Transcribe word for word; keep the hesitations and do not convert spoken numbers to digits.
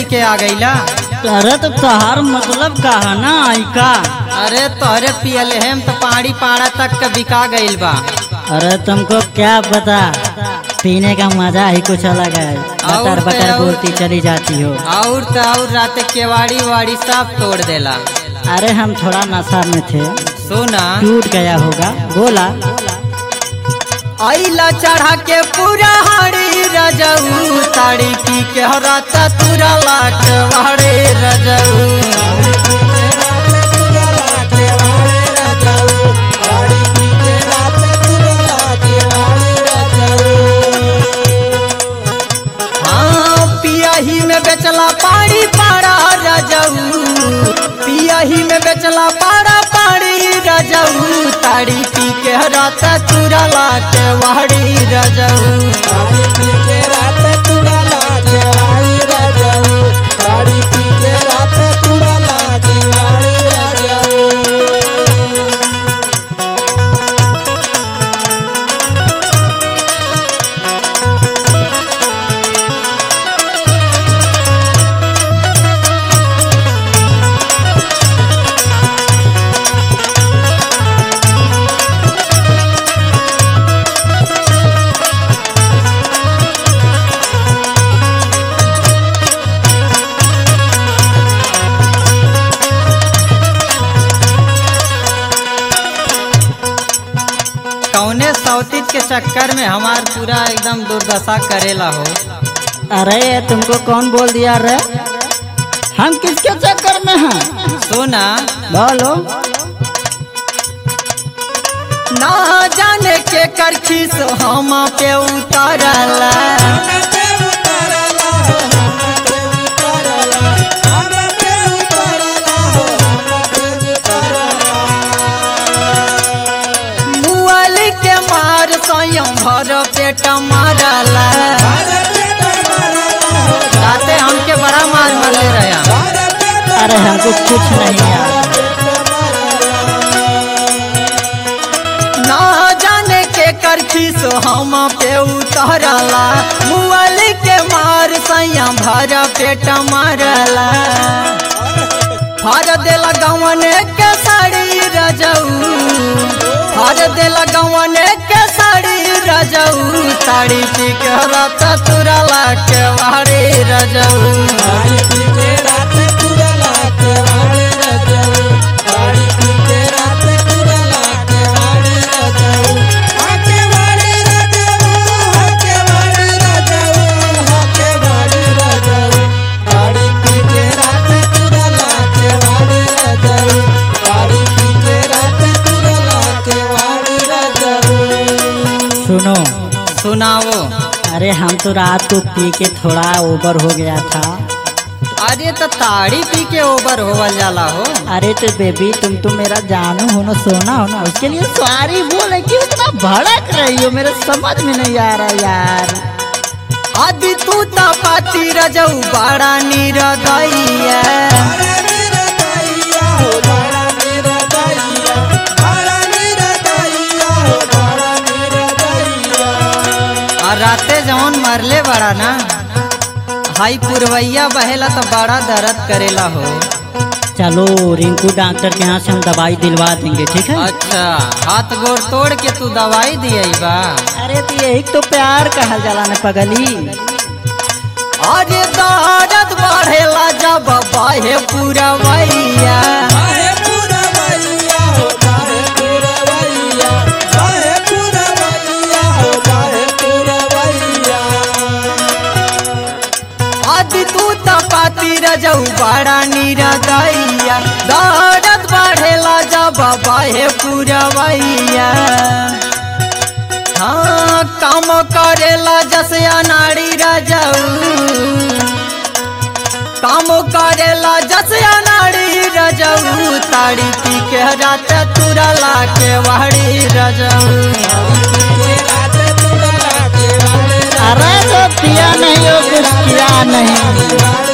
के आ गईला। अरे तो तोहार मतलब का है ना आई का? अरे तोहरे पियल हेम तो पहाड़ी पहाड़ा तक का बिका गईल बा। अरे तुमको क्या पता, पीने का मजा ही कुछ अलग है। बटर बटर बोलती चली जाती हो। और तो और रात केवाड़ी वाड़ी सब तोड़ देला। अरे हम थोड़ा नशा में थे, सुना टूट गया होगा। बोला आइला चढ़ा के पूरा हाड़ी रजऊ, ताड़ी पी के रात तुरा लाट वाड़े रजऊ। पियाही में बेचला पाड़ी पाड़ा रजऊ, पियाही में बेचला पाड़ा पाड़ी रजऊ, ताड़ी पी के रात तुरा लाट वाड़ी रजऊ। कौने सौतीज के चक्कर में हमार पूरा एकदम दुर्दशा करेला हो। अरे तुमको कौन बोल दिया रे? हम किसके चक्कर में हैं? सुना बोलो। ना जाने के करखी सो हम पे उतारला, भर पेट मारला। राते हमके बड़ा मार मारले रहे। अरे हमको कुछ नहीं यार। ना जाने के करखी सो हम पे उतारला, मुअल के मार सैया भर पेट मारला। भर देला गवने के साड़ी रजऊ, भर देला गवने के साड़ी रजऊ, ताड़ी पी के रात तुरा लाट वाड़ी रजऊ। सुनो सुनाओ। अरे हम तो रात को पी के थोड़ा ओवर हो गया था। अरे तो ताड़ी पी के ओवर होवल जाला हो। अरे तो बेबी तुम तो मेरा जानू हो ना, सोना हो ना, उसके लिए सॉरी बोले क्यों इतना भड़क रही हो? मेरे समझ में नहीं आ रहा यार। आदि तू ता पाती रजऊ बड़ा निरदैया, राते जौन मरले बड़ा ना, हाई पुरवैया बहेला तो बड़ा दर्द करेला हो। चलो रिंकू डॉक्टर के यहाँ से हम दवाई दिलवा देंगे, ठीक है? अच्छा हाथ गोड़ तोड़ के तू दवाई दिए बा। अरे तो यही तो प्यार कहा जाला न पगली। अरे दर्द बढ़ेला जब बहे पुरवैया, रजऊ बड़ा निरदैया, दर्द बढ़ेला जब बहे पुरवैया। हाँ काम करेला जैसे अनाड़ी रजऊ, काम करेला जैसे अनाड़ी रजऊ, ताड़ी पी के रात तुरा लाके वाड़ी रजऊ। अरे तो पिया नहीं हो कुछ किया नहीं।